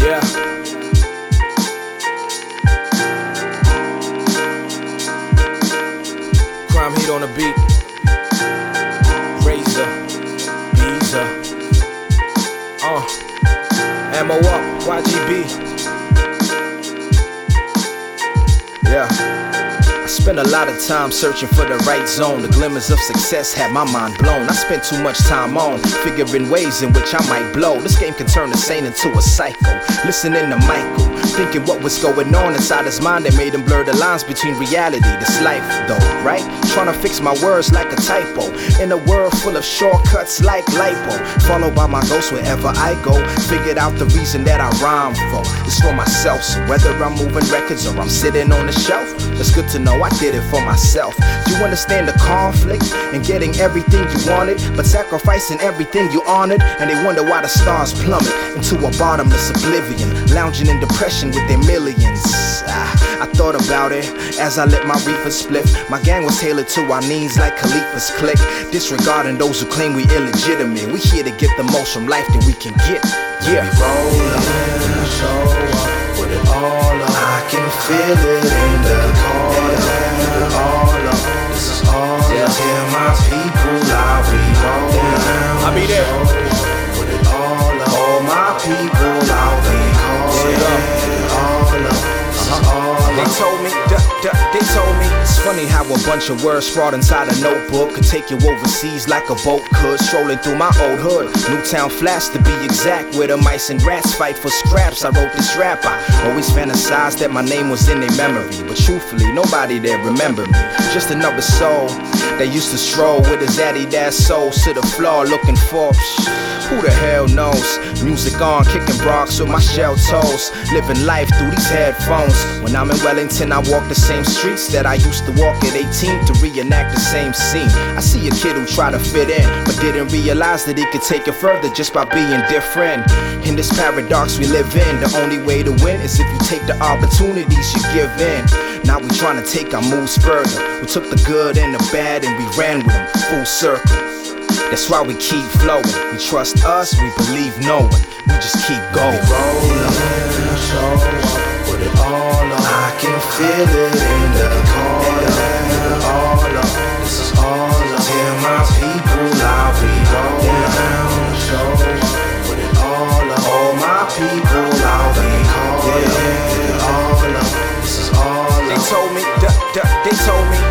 Yeah. Crime Heat on the beat. Razor, Beezer. Ammo up, YGB. Yeah. I spent a lot of time searching for the right zone. The glimmers of success had my mind blown. I spent too much time on figuring ways in which I might blow. This game can turn a saint into a psycho. Listening to Michael, thinking what was going on inside his mind that made him blur the lines between reality, this life though, right? Trying to fix my words like a typo in a world full of shortcuts like lipo. Followed by my ghost wherever I go. Figured out the reason that I rhyme for. It's for myself, so whether I'm moving records or I'm sitting on the shelf, it's good to know I did it for myself. You understand the conflict and getting everything you wanted, but sacrificing everything you honored. And they wonder why the stars plummet into a bottomless oblivion, lounging in depression with their millions. I thought about it as I let my reefer split. My gang was tailored to our needs like Khalifa's clique, disregarding those who claim we illegitimate. We here to get the most from life that we can get. Yeah. We roll up, show up, put it all up. I can feel it in the corner. Put it all up, this is all up. Tell my people I'll be rolling. I'll be there. Put it all up. All my people I'll be calling. Put it all up. They told me, it's funny how a bunch of words sprawled inside a notebook could take you overseas like a boat could. Strolling through my old hood, Newtown Flats to be exact, where the mice and rats fight for scraps. I wrote this rap, I always fantasized that my name was in their memory, but truthfully, nobody there remembered me. Just another soul that used to stroll with his Adidas soles to the floor looking for who the hell knows. Music on, kicking rocks with my shell toes, living life through these headphones. When I'm in Wellington, I walk the same streets that I used to walk at 18 to reenact the same scene. I see a kid who tried to fit in, but didn't realize that he could take it further just by being different. In this paradox we live in, the only way to win is if you take the opportunities you give in. Now we trying to take our moves further. We took the good and the bad and we ran with them full circle. That's why we keep flowing. We trust us, we believe no one. We just keep going. We roll up, show up, put it all up. I can feel it in the corner. Put it all up, this is all up. Tell my people I'll be rolling. Show up, put it all up. All my people I'll be calling. Put it all up, this is all up. They told me